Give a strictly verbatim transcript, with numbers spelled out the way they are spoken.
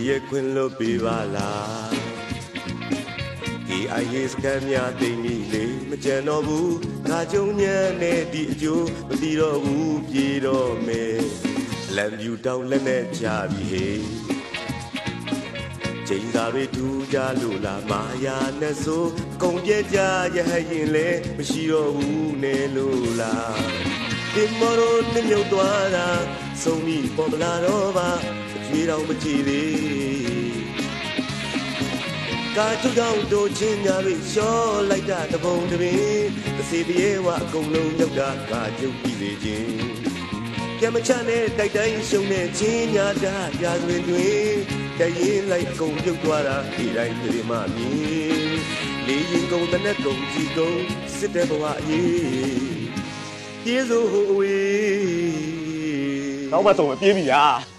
ရဲ့ခွင်လွတ်ပေးပါလားဒီအရေးစကမ်းများတိမ်ကြီးလေမကြံတော့ဘူးငါကြုံညံနဲ့ဒီအကျိုးမသိတော့ဘူးပြေတော့မယ်လမ်းပြူတောင်းလက်နဲ့ချပြီးဟေးချိန်သာတွေထူကြလို့လားမာယာနဲ့ဆိုကုံပြဲကြရဟရင်လေမရှိတော့ဘူးနဲ့လို့လားဒီမော်ရိုနှမြုပ်သွားတာဆုံးမိပေါ်မလာတော့ပါကြွေးတော်မကြည့်သေးကာထုတောင်တို့ချင်းများတွေရှော့လိုက်တာတပုံတပင်သစီပြေဝအကုန်လုံးရောက်တာကာကျုပ်ကြည့်လေချင်းပြမချနဲ့တိုက်တိုင်းရှုံတဲ့ချင်းညာတာရာတွင်တွင်တရင်လိုက်အကုန်ပြုတ်သွားတာဒီတိုင်းဒီမှမြင်လေရင်ကုန်တဲ့နဲ့ကုန်ကြည့်ကုန်စစ်တဲ့ဘဝအေးပြေစိုးဟိုအဝေးနောက်မှတော့ပြေးပြီဟာ